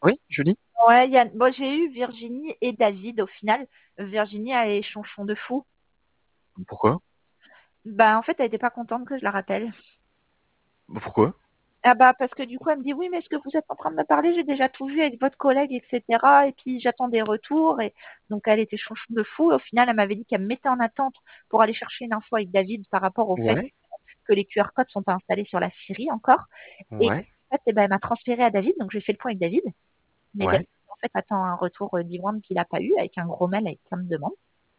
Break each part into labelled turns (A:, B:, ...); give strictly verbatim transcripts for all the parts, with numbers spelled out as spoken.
A: Oui, Julie?
B: Ouais, il y a... bon, j'ai eu Virginie et David au final. Virginie a les chonchons de fou.
A: Pourquoi?
B: Bah, en fait, elle était pas contente que je la rappelle.
A: Pourquoi?
B: Ah bah, parce que du coup, elle me dit, oui, mais est-ce que vous êtes en train de me parler? J'ai déjà tout vu avec votre collègue, et cetera. Et puis, j'attends des retours. Et donc, elle était chonchon de fou. Et au final, elle m'avait dit qu'elle me mettait en attente pour aller chercher une info avec David par rapport au fait
A: Ouais,
B: que les Q R codes sont pas installés sur la Siri encore. Et
A: ouais,
B: en fait, eh ben, elle m'a transféré à David. Donc, j'ai fait le point avec David. Mais
A: ouais.
B: David, en fait, attend un retour euh, d'Iwan qu'il n'a pas eu avec un gros mail avec plein de demandes.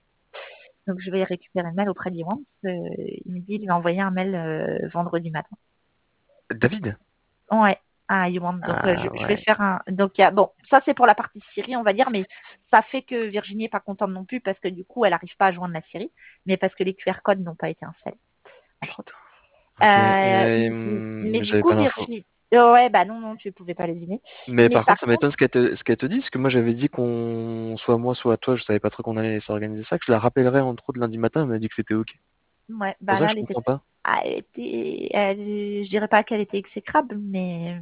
B: Donc, je vais récupérer le mail auprès d'Iwan. Il me dit qu'il va envoyer un mail euh, vendredi matin.
A: David?
B: Ouais, à Iwan. Donc, euh, je,
A: Ah
B: je vais
A: ouais.
B: faire un. Donc, il y a... bon, ça, c'est pour la partie Syrie, on va dire, mais ça fait que Virginie n'est pas contente non plus parce que du coup, elle n'arrive pas à joindre la Syrie, mais parce que les Q R codes n'ont pas été installés, entre autres.
A: Ok,
B: Euh,
A: et,
B: m- m-
A: hum,
B: mais
A: mais
B: du
A: j'avais
B: coup,
A: pas l'info.
B: Virginie. Oh, ouais, bah non, non, tu ne pouvais pas les deviner.
A: Mais
B: Mais
A: par
B: par
A: contre, ça
B: contre,
A: m'étonne ce qu'elle te, ce qu'elle te dit, parce que moi j'avais dit qu'on, soit moi, soit toi, je savais pas trop qu'on allait s'organiser ça, que je la rappellerais entre autres lundi matin, elle m'a dit que c'était ok.
B: ouais,
A: Pour
B: bah
A: ça,
B: là,
A: je
B: elle était,
A: comprends pas.
B: ah, elle était, elle- je dirais pas qu'elle était exécrable, mais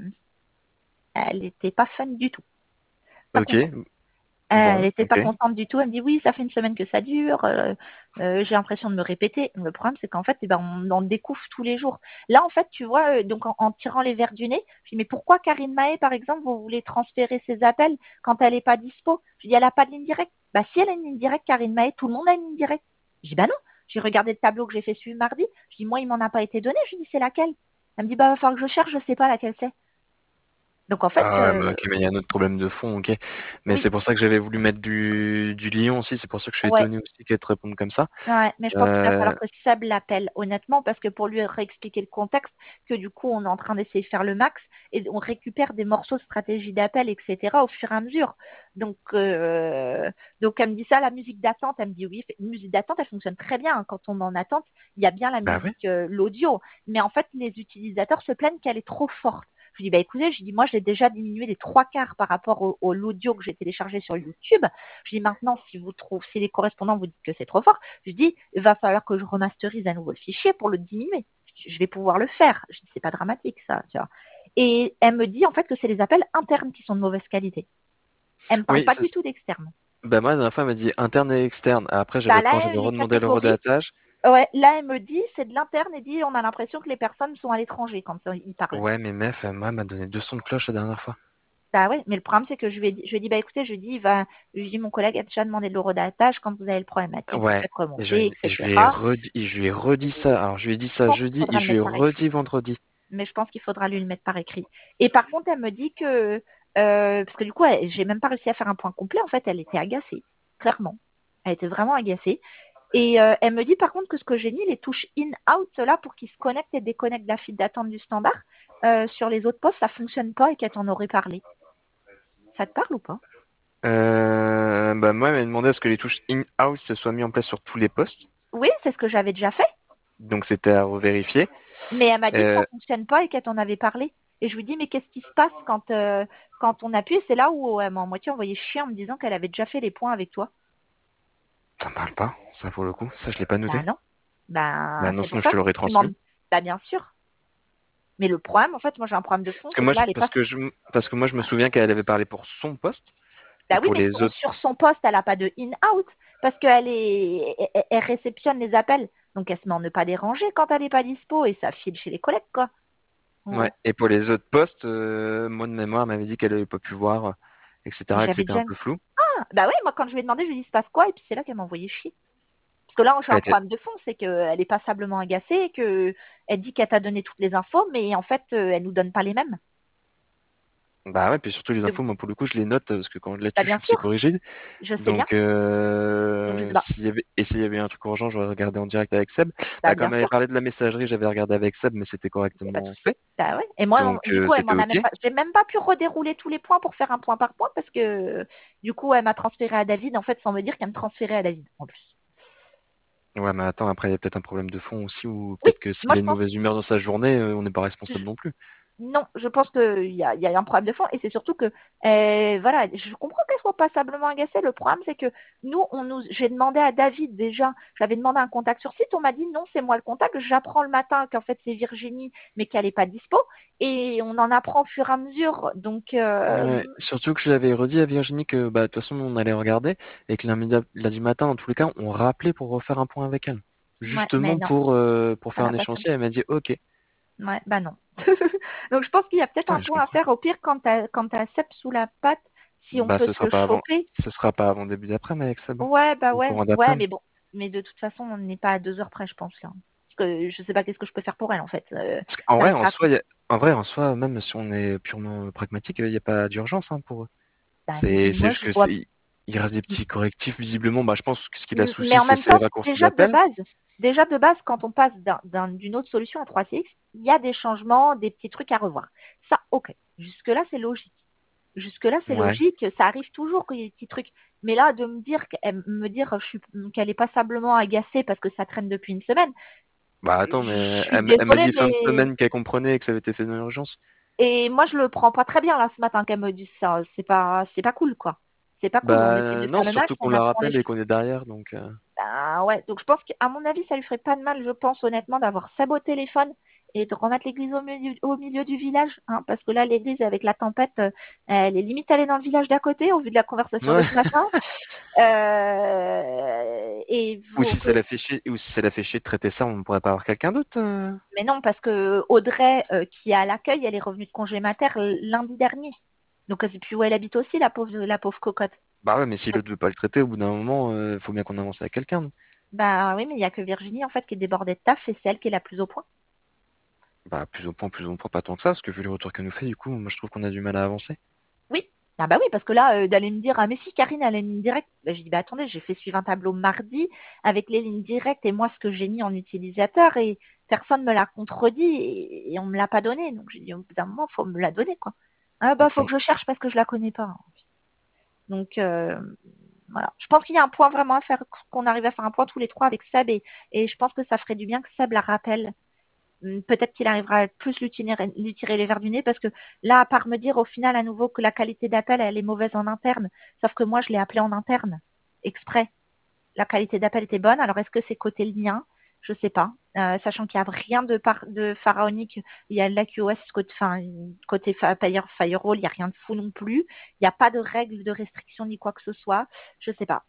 B: elle n'était pas fun du tout. Pas
A: Ok,
B: contente. Euh, elle
A: bon,
B: n'était pas
A: ok.
B: contente du tout. Elle me dit oui, ça fait une semaine que ça dure. euh, euh, j'ai l'impression de me répéter. Le problème, c'est qu'en fait, eh ben, on en découvre tous les jours. Là, en fait, tu vois, euh, donc en, en tirant les verres du nez, je dis mais pourquoi Karine Mahé, par exemple, vous voulez transférer ses appels quand elle n'est pas dispo? Je dis elle n'a pas de ligne directe. Bah si elle a une ligne directe, Karine Mahé, tout le monde a une ligne directe. Je dis bah non. J'ai regardé le tableau que j'ai fait suivre mardi. Je dis moi, il m'en a pas été donné. Je dis c'est laquelle? Elle me dit bah va falloir que je cherche. Je sais pas laquelle c'est. Donc en fait,
A: Ah ouais, bah
B: euh,
A: ok, mais il y a un autre problème de fond, ok. Mais
B: oui,
A: c'est pour ça que j'avais voulu mettre du, du lion aussi, c'est pour ça que je suis
B: ouais.
A: étonné aussi qu'elle te réponde comme ça.
B: Ouais, mais je pense qu'il va
A: Euh,
B: falloir que Seb l'appelle, honnêtement, parce que pour lui réexpliquer le contexte, que du coup, on est en train d'essayer de faire le max et on récupère des morceaux de stratégie d'appel, et cetera, au fur et à mesure. Donc, euh, donc elle me dit ça, la musique d'attente, elle me dit oui, la musique d'attente, elle fonctionne très bien. Hein. Quand on est en attente, il y a bien la
A: bah ouais.
B: musique, euh, l'audio. Mais en fait, les utilisateurs se plaignent qu'elle est trop forte. Je dis, bah écoutez, je dis, moi, je l'ai déjà diminué des trois quarts par rapport au, au l'audio que j'ai téléchargé sur YouTube. Je dis, maintenant, si vous trouvez, si les correspondants vous disent que c'est trop fort, je dis, il va falloir que je remasterise à nouveau le fichier pour le diminuer. Je vais pouvoir le faire. Je dis, c'est pas dramatique, ça, tu vois. Et elle me dit, en fait, que c'est les appels internes qui sont de mauvaise qualité. Elle me parle
A: Oui,
B: pas
A: c'est
B: du tout d'externe.
A: bah moi, la dernière fois, elle m'a dit interne et externe. Après,
B: Bah
A: j'avais, quand
B: là,
A: j'avais
B: les
A: redemandé le
B: catégories,
A: redatage,
B: ouais, là, elle me dit, c'est de l'interne et dit, on a l'impression que les personnes sont à l'étranger quand euh, ils parlent.
A: ouais, mais meuf, euh, moi, elle m'a donné deux sons de cloche la dernière fois.
B: Bah ouais, mais le problème, c'est que je lui ai dit, je lui ai dit, bah écoutez, je lui ai dit, il va, je lui ai dit, mon collègue a déjà demandé de l'eurodatage quand vous avez le problématique,
A: Ouais.
B: faites
A: Et je, lui
B: remonter,
A: ai- et je lui ai
B: et cetera.
A: redit, et je lui ai redit ça. Alors, je lui ai dit
B: Je
A: ça
B: pense qu'il
A: jeudi et
B: faudra le
A: je lui ai
B: mettre par
A: redit
B: écrit.
A: vendredi.
B: Mais je pense qu'il faudra lui le mettre par écrit. Et par contre, elle me dit que, euh, parce que du coup, elle- j'ai même pas réussi à faire un point complet. En fait, elle était agacée, clairement. Elle était vraiment agacée. Et euh, elle me dit par contre que ce que j'ai mis, les touches in-out, là, pour qu'ils se connectent et déconnectent de la file d'attente du standard, euh, sur les autres postes, ça fonctionne pas et qu'elle t'en aurait parlé. Ça te parle ou pas?
A: Euh, bah moi, elle m'a demandé à ce que les touches in-house se soient mis en place sur tous les postes.
B: Oui, c'est ce que j'avais déjà fait.
A: Donc, c'était à revérifier.
B: Mais elle m'a dit que ça
A: Euh,
B: fonctionne pas et qu'elle t'en avait parlé. Et je lui dis, mais qu'est-ce qui se passe quand, euh, quand on appuie? C'est là où elle m'a en moitié envoyé chier en me disant qu'elle avait déjà fait les points avec toi.
A: ça me parle pas, ça pour le coup. Ça, je l'ai pas
B: Bah
A: noté.
B: non.
A: Bah
B: Ben,
A: non,
B: c'est pour
A: sinon je
B: ça
A: te
B: que
A: l'aurais
B: tu m'en...
A: transmis.
B: Bah bien sûr. Mais le problème, en fait, moi j'ai un problème de fond,
A: Parce que
B: c'est
A: moi,
B: que
A: je,
B: là, elle est
A: parce
B: pas...
A: que je, parce que moi, je me souviens qu'elle avait parlé pour son poste et
B: Bah oui,
A: pour
B: mais
A: les
B: son-
A: autres.
B: sur son poste, elle n'a pas de in-out parce qu'elle est... elle, elle réceptionne les appels. Donc elle se met en ne pas déranger quand elle n'est pas dispo et ça file chez les collègues, quoi. En
A: Ouais.
B: gros.
A: Et pour les autres postes, euh, moi de mémoire, elle m'avait dit qu'elle avait pas pu voir, euh,
B: Mais
A: et cetera, et que
B: j'avais
A: c'était
B: déjà...
A: un peu flou.
B: Ah, bah oui, moi quand je lui ai demandé, je lui ai dit, il se passe quoi? Et puis c'est là qu'elle m'a envoyé chier. Parce que là, j'ai
A: Elle
B: un
A: était-
B: problème de fond, c'est qu'elle est passablement agacée, qu'elle dit qu'elle t'a donné toutes les infos, mais en fait, euh, elle nous donne pas les mêmes.
A: Bah ouais, puis surtout les
B: Donc,
A: infos, moi pour le coup, je les note parce que quand je
B: bah
A: là-dessus, je
B: bien
A: suis
B: sûr,
A: psychorigide.
B: je sais bien.
A: Donc,
B: Donc je sais
A: euh,
B: pas.
A: s'il y avait, et s'il y avait un truc urgent, j'aurais regardé en direct avec Seb.
B: Bah
A: Bah, quand
B: bien
A: elle m'avait
B: sûr.
A: parlé de la messagerie, j'avais regardé avec Seb, mais c'était
B: Y a pas de
A: correctement
B: souci.
A: fait.
B: Bah ouais. Et moi,
A: Donc,
B: du
A: euh,
B: coup, elle
A: c'était
B: m'en a
A: OK.
B: même pas, j'ai même pas pu redérouler tous les points pour faire un point par point parce que, du coup, elle m'a transféré à David, en fait, sans me dire qu'elle me transférait à David, en plus.
A: Ouais, mais attends, après, il y a peut-être un problème de fond aussi, ou
B: Oui,
A: peut-être que s'il
B: moi,
A: a
B: je
A: une
B: pense,
A: mauvaise humeur dans sa journée, euh, on n'est pas responsable non plus.
B: Non, je pense qu'il y a, il y a un problème de fond et c'est surtout que, euh, voilà, je comprends qu'elle soit passablement agacée. Le problème, c'est que nous, on nous, j'ai demandé à David déjà, j'avais demandé un contact sur site, on m'a dit non, c'est moi le contact. J'apprends le matin qu'en fait c'est Virginie, mais qu'elle n'est pas dispo et on en apprend au fur et à mesure. Donc, euh,
A: Ouais, surtout que je l'avais redit à Virginie que bah de toute façon on allait regarder et que lundi, lundi matin, dans tous les cas, on rappelait pour refaire un point avec elle.
B: ouais, mais
A: Justement
B: non,
A: pour, euh, pour
B: ça
A: faire
B: n'a
A: un
B: pas fait.
A: échéancier, elle m'a dit ok.
B: Ouais, bah non. Donc je pense qu'il y a peut-être
A: Putain,
B: un
A: je
B: point à
A: comprends.
B: faire au pire quand t'as quand t'as Seb sous la patte, si on
A: Bah
B: peut
A: ce
B: te
A: sera
B: le
A: pas avant,
B: choper.
A: ce sera pas avant début d'après-midi avec Seb.
B: Ouais, bah
A: Ou
B: ouais,
A: courant
B: ouais,
A: d'après-midi.
B: mais bon. Mais de toute façon, on n'est pas à deux heures près, je pense, là. Parce que je sais pas qu'est-ce que je peux faire pour elle, en fait. Euh,
A: Parce qu'en vrai,
B: j'arrive
A: en
B: pas à...
A: soi, y a- en vrai, en soi, même si on est purement pragmatique, il n'y a pas d'urgence hein, pour eux.
B: Bah,
A: C'est, c'est
B: moi,
A: juste
B: je
A: que
B: vois...
A: c'est, il reste des petits correctifs visiblement. Bah, je pense que ce qui la
B: Mais
A: soucie,
B: en
A: c'est
B: même
A: ces
B: temps,
A: raccourcis
B: déjà de
A: d'appel.
B: base, déjà de base, quand on passe d'un- d'un- d'une autre solution à trois C X, il y a des changements, des petits trucs à revoir. Ça, ok. Jusque-là, c'est logique. Jusque-là, c'est
A: Ouais.
B: logique. Ça arrive toujours qu'il y ait des petits trucs. Mais là, de me dire, qu'elle- me dire je suis- qu'elle est passablement agacée parce que ça traîne depuis une semaine,
A: Bah attends,
B: je
A: mais
B: suis
A: elle, m- elle m'a
B: désolée,
A: dit fin de
B: mais
A: semaine qu'elle comprenait et que ça avait été fait dans l'urgence.
B: et moi je le prends pas très bien là ce matin qu'elle me dise ça. C'est pas c'est pas cool quoi. C'est pas cool. On essaie
A: Bah
B: de
A: non,
B: faire le max,
A: surtout qu'on
B: on
A: la
B: apprend les
A: rappelle et
B: choses.
A: qu'on est derrière, donc. euh,
B: Ah ouais. Donc je pense qu'à mon avis ça lui ferait pas de mal, je pense honnêtement, d'avoir Seb au téléphone et de remettre l'église au milieu, au milieu du village, hein, parce que là l'église avec la tempête, euh, elle est limite allée dans le village d'à côté au vu de la conversation de
A: Ouais.
B: ce matin. Euh, et
A: Ou
B: vous,
A: si ça la fait chier, ou si ça la fait chier de traiter ça, on ne pourrait pas avoir quelqu'un d'autre. euh
B: mais non, parce que Audrey, euh, qui est à l'accueil, elle est revenue de congé mater l- lundi dernier. Donc, c'est puis où elle habite aussi, la pauvre, la pauvre cocotte.
A: Bah ouais, mais si l'autre veut pas le traiter, au bout d'un moment, euh, faut bien qu'on avance avec quelqu'un.
B: Bah oui, mais il n'y a que Virginie, en fait, qui est débordée de taf et c'est elle qui est la plus au point.
A: Bah plus au point, plus au point, pas tant que ça, parce que vu les retours qu'elle nous fait, du coup, moi je trouve qu'on a du mal à avancer.
B: Oui. Ah bah oui, parce que là, euh, d'aller me dire, ah mais si, Karine, elle a une ligne directe. Bah, je dis, bah attendez, j'ai fait suivre un tableau mardi avec les lignes directes et moi, ce que j'ai mis en utilisateur et personne me l'a contredit et, et on me l'a pas donné. Donc, j'ai dit, au bout d'un moment, faut me la donner, quoi. Ah bah, faut
A: Mhm.
B: que je cherche parce que je la connais pas. Donc, euh, voilà. Je pense qu'il y a un point vraiment à faire, qu'on arrive à faire un point tous les trois avec Seb et, et je pense que ça ferait du bien que Seb la rappelle. Hum, Peut-être qu'il arrivera à plus lui tirer, lui tirer les verres du nez parce que là, à part me dire au final à nouveau que la qualité d'appel, elle est mauvaise en interne, sauf que moi, je l'ai appelé en interne, exprès. La qualité d'appel était bonne. Alors, est-ce que c'est côté le mien? Je sais pas. Euh, sachant qu'il n'y a rien de, par, de pharaonique. Il y a l'A Q O S côté, enfin, côté fa- Fire- Firewall, il n'y a rien de fou non plus. Il n'y a pas de règles de restriction ni quoi que ce soit. Je sais pas.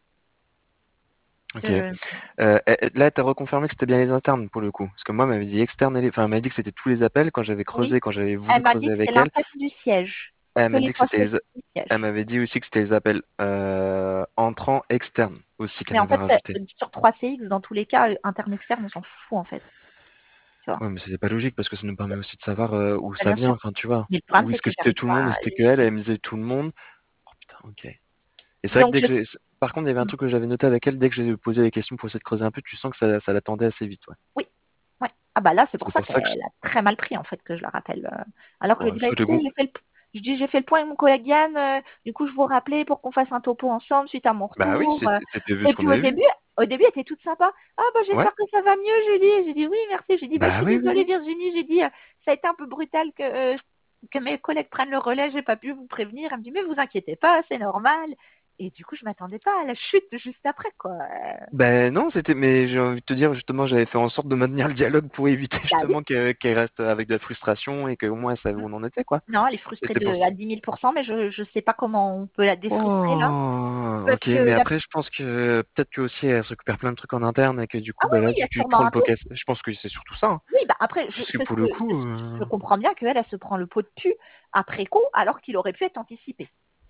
A: Ok.
B: Je-
A: Euh, eh, eh, là, t'as reconfirmé que c'était bien les internes pour le coup. Parce que moi, elle m'avait dit externe, et les- enfin, elle m'avait dit que c'était tous les appels quand j'avais
B: Oui.
A: creusé, quand j'avais voulu
B: Elle m'a dit
A: creuser
B: que c'est
A: avec elle.
B: l'interne du siège.
A: Elle
B: Que
A: m'a
B: les
A: dit que c'était
B: postes
A: les,
B: du
A: elle
B: siège.
A: m'avait dit aussi que c'était les appels euh, entrants externes aussi qu'elle
B: Mais en
A: m'avait
B: fait, euh,
A: rajouté.
B: sur trois C X, dans tous les cas, euh, interne externe, on s'en fout en fait. Tu vois.
A: Ouais, mais c'était pas logique parce que ça nous permet aussi de savoir euh, où
B: Bah,
A: ça
B: bien sûr.
A: vient, enfin, tu vois.
B: Mais le problème,
A: Ou
B: c'est
A: est-ce que
B: que
A: c'était
B: j'arrive
A: tout le monde, ou
B: pas.
A: c'était que elle, elle me disait tout le monde. Oh putain, ok. Et c'est vrai que
B: Donc
A: dès que
B: je.
A: j'ai, par contre, il y avait un truc que j'avais noté avec elle, dès que j'ai posé les questions pour essayer de creuser un peu, tu sens que ça, ça l'attendait assez vite, ouais.
B: Oui. Ouais. Ah bah là, c'est pour
A: C'est
B: ça
A: pour ça que, je-
B: qu'elle a très mal pris en fait que je la rappelle. euh. Alors que je lui
A: ouais,
B: dis bah
A: soit de
B: écoutez,
A: gon-
B: j'ai fait le. Je dis j'ai fait le point avec mon collègue Yann. euh, du coup, je vous rappelais pour qu'on fasse un topo ensemble suite à mon
A: bah oui,
B: retour. euh.
A: c'était c'était vu
B: Et
A: ce
B: puis
A: qu'on
B: au
A: avait vu.
B: début, au début, elle était toute sympa. Ah bah
A: Ouais.
B: j'espère que ça va mieux, Julie. J'ai dit oui, merci. J'ai dit bah je
A: Bah
B: suis
A: oui, oui,
B: désolée
A: oui.
B: Virginie. J'ai dit euh, ça a été un peu brutal que euh, que mes collègues prennent le relais. J'ai pas pu vous prévenir. Elle me dit mais vous inquiétez pas, c'est normal. Et du coup, je m'attendais pas à la chute juste après quoi. Euh,
A: Ben non, c'était, mais j'ai envie de te dire, justement, j'avais fait en sorte de maintenir le dialogue pour éviter
B: Bah oui.
A: justement que- qu'elle reste avec de la frustration et qu'au moins elle savait où on en était, quoi.
B: Non, elle est
A: Et
B: frustrée
A: c'est pour
B: de,
A: ça.
B: à dix mille pour cent, mais je ne sais pas comment on peut la défrustrer là.
A: Oh,
B: Parce
A: ok,
B: que
A: mais
B: la...
A: après, je pense que peut-être que aussi elle se récupère plein de trucs en interne et que du
B: Ah
A: coup,
B: oui,
A: bah
B: oui,
A: là,
B: il y
A: tu,
B: a
A: tu te
B: sûrement
A: prends
B: un
A: le pot
B: truc.
A: cassé. Je pense que c'est surtout ça, hein.
B: Oui, bah après, je,
A: Parce que
B: c'est
A: pour
B: ce
A: le
B: que, c'est
A: coup,
B: ce-
A: euh,
B: je comprends bien qu'elle, elle se prend le pot de pu après coup, alors qu'il aurait pu être anticipé.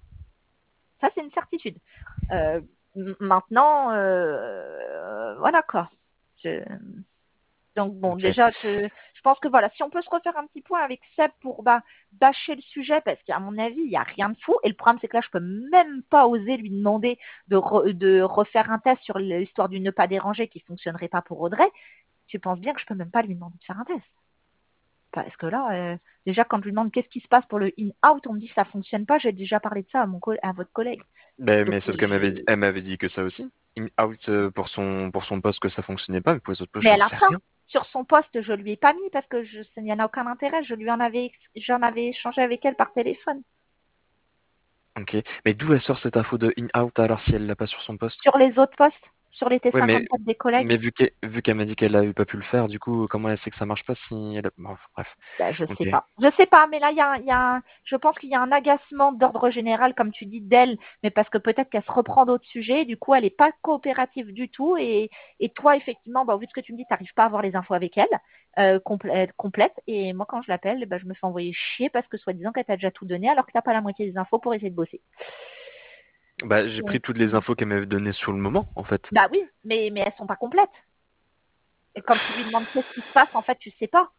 B: Ça, c'est une certitude. Euh, m- maintenant, euh, voilà quoi. Je- Donc bon,
A: ok.
B: déjà, je, je pense que voilà, si on peut se refaire un petit point avec Seb pour bah, bâcher le sujet, parce qu'à mon avis, il n'y a rien de fou. Et le problème, c'est que là, je peux même pas oser lui demander de, re- de refaire un test sur l'histoire du ne pas déranger qui fonctionnerait pas pour Audrey. Tu penses bien que je peux même pas lui demander de faire un test. Parce que là, euh, déjà, quand je lui demande qu'est-ce qui se passe pour le in-out, on me dit que ça fonctionne pas. J'ai déjà parlé de ça à, mon co- à votre collègue.
A: Ben,
B: Donc,
A: mais sauf qu'elle m'avait dit,
B: je-
A: elle m'avait dit que ça aussi. in-out euh, pour son pour son poste que ça fonctionnait pas, mais pour les autres postes,
B: Mais
A: j'en
B: elle a
A: sais
B: ça.
A: rien.
B: Sur son poste, je lui ai pas mis parce que je, il n'y en a aucun intérêt. Je lui en avais, j'en avais échangé avec elle par téléphone.
A: Ok. Mais d'où elle sort cette info de in-out alors si elle l'a pas sur son poste?
B: Sur les autres postes, sur les
A: Ouais, mais
B: T cinquante-quatre des collègues,
A: mais vu qu'elle vu qu'elle m'a dit qu'elle avait pas pu le faire, du coup, comment elle sait que ça marche pas si elle a... Bon, bref.
B: ben, je
A: Ok.
B: sais pas. Je sais pas, mais là, il y a, il y a un- je pense qu'il y a un agacement d'ordre général, comme tu dis, d'elle, mais parce que peut-être qu'elle se reprend d'autres sujets, du coup, elle est pas coopérative du tout, et, et toi, effectivement, bah, vu ce que tu me dis, t'arrives pas à avoir les infos avec elle, euh, complète, complète, et moi, quand je l'appelle, ben, je me fais envoyer chier parce que soi-disant qu'elle t'a déjà tout donné, alors que t'as pas la moitié des infos pour essayer de bosser.
A: Bah, j'ai pris
B: Donc,
A: toutes les infos qu'elle m'avait données sur le moment, en fait.
B: bah oui, mais, mais elles sont pas complètes. Et quand tu lui demandes qu'est-ce qui se passe, en fait, tu sais pas,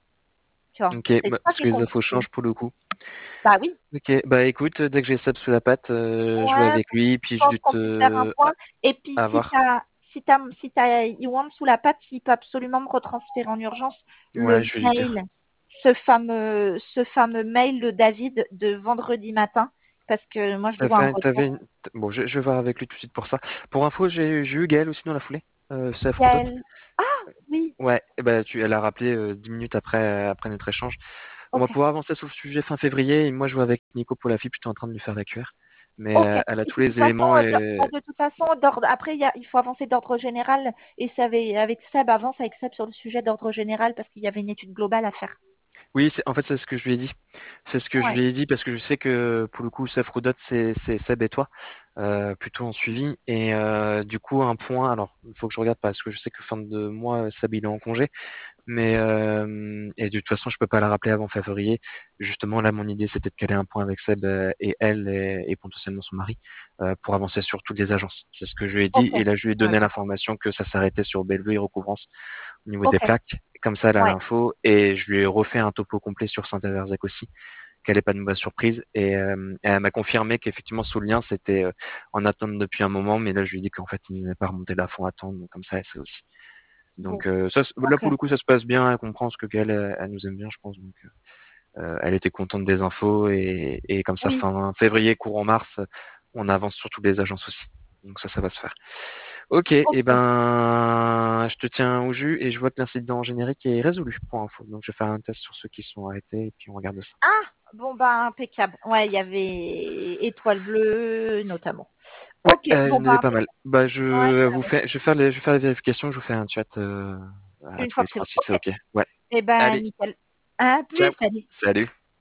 B: tu vois.
A: Ok,
B: C'est
A: bah,
B: ça
A: parce
B: qui
A: que
B: est
A: les infos
B: compliqué.
A: changent pour le coup.
B: Bah oui.
A: Ok, bah écoute, dès que j'ai Seb sous la patte, euh, je vais
B: Ouais,
A: avec lui, puis
B: je
A: je
B: pense
A: lui
B: qu'on peut faire un
A: te...
B: point.
A: à,
B: Et puis,
A: à
B: si
A: voir.
B: t'as, si t'as, si t'as Iwan sous la patte, il peut absolument me retransférer en urgence
A: Ouais,
B: le
A: je vais lui dire.
B: mail, ce fameux, ce fameux mail de David de vendredi matin, parce que moi, je dois un
A: T'avais, t'avais
B: retour.
A: une- t- Bon, je, je vais voir avec lui tout de suite pour ça. Pour info, j'ai j'ai eu Gaël aussi dans la foulée. Euh, c'est Aphrodite.
B: Gaël. Ah, oui,
A: Ouais, et bah, tu, elle a rappelé euh, dix minutes après, après notre échange. On va
B: ok.
A: pouvoir avancer sur le sujet fin février. Et moi, je vois avec Nico pour la fibre, j'étais en train de lui faire la cuire. Mais
B: Ok.
A: euh, elle a
B: Et
A: tous
B: puis, de toute
A: les
B: façon,
A: éléments
B: euh, de, bah,
A: et
B: de toute façon, d'ordre, après, il y a, il faut avancer d'ordre général. Et c'est avec, avec Seb, avance avec Seb sur le sujet d'ordre général parce qu'il y avait une étude globale à faire.
A: oui, c'est, en fait, c'est ce que je lui ai dit. C'est ce que je
B: Ouais.
A: lui ai dit parce que je sais que pour le coup, Sefrodot, c'est c'est Seb et toi, euh, plutôt en suivi. Et euh, du coup, un point. Alors, il faut que je regarde parce que je sais que fin de mois, Seb il est en congé. Mais euh, et de toute façon, je peux pas la rappeler avant février. Justement, là, mon idée, c'était de caler un point avec Seb euh, et elle et, et potentiellement son mari euh, pour avancer sur toutes les agences. C'est ce que je lui ai dit.
B: Ok.
A: Et là, je lui ai
B: Ouais,
A: donné
B: d'accord.
A: l'information que ça s'arrêtait sur Bellevue et recouvrance au niveau des
B: Ok.
A: plaques. Comme ça, elle a
B: Ouais.
A: l'info. Et je lui ai refait un topo complet sur Saint-Éversec aussi, qu'elle n'ait pas de mauvaise surprise. Et euh, elle m'a confirmé qu'effectivement, sous le lien, c'était euh, en attente depuis un moment. Mais là, je lui ai dit qu'en fait, il n'avait pas remonté la fond à temps. Donc comme ça, elle sait aussi.
B: Bon.
A: Donc euh, ça, là
B: Ok.
A: pour le coup, ça se passe bien. Elle comprend ce que qu'elle, elle, elle nous aime bien, je pense. Donc euh, elle était contente des infos et, et comme ça,
B: Oui.
A: fin février, courant mars, on avance sur toutes les agences aussi. Donc ça, ça va se faire. Ok, et
B: Ok.
A: ben, je te tiens au jus et je vois que l'incident générique est résolu pour info. Donc je vais faire un test sur ceux qui sont arrêtés et puis on regarde ça.
B: Ah, bon, bah, impeccable. Ouais, il y avait Étoile Bleue, notamment.
A: Ouais,
B: Ok,
A: euh, il y
B: bon,
A: en avait
B: bah,
A: pas mal. Bah
B: ouais,
A: je
B: bah
A: vous
B: ouais.
A: fais, je vais faire les, je vais faire les vérifications. Je vous fais un chat euh, à
B: Une
A: tous
B: fois
A: les
B: que c'est
A: trois
B: bon.
A: si c'est
B: Ok.
A: ok. Ouais.
B: Eh ben,
A: Allez,
B: nickel. À
A: ciao.
B: plus, salut.
A: Salut.